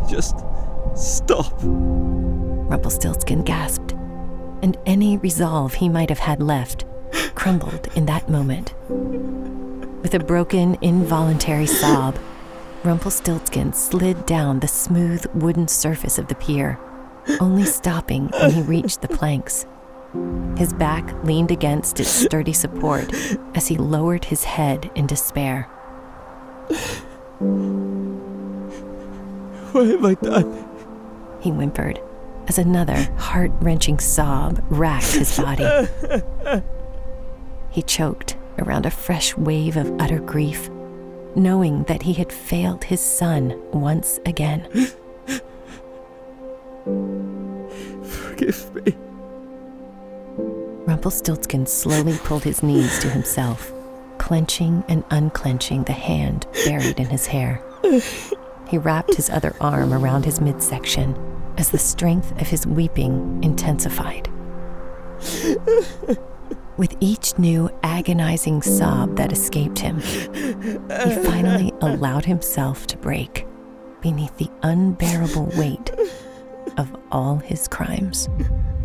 Just stop. Rumpelstiltskin gasped, and any resolve he might have had left crumbled in that moment. With a broken, involuntary sob, Rumpelstiltskin slid down the smooth wooden surface of the pier, only stopping when he reached the planks. His back leaned against its sturdy support as he lowered his head in despair. What have I done? He whimpered as another heart-wrenching sob racked his body. He choked around a fresh wave of utter grief, knowing that he had failed his son once again. Forgive me. Rumpelstiltskin slowly pulled his knees to himself, clenching and unclenching the hand buried in his hair. He wrapped his other arm around his midsection as the strength of his weeping intensified. With each new agonizing sob that escaped him, he finally allowed himself to break beneath the unbearable weight of all his crimes.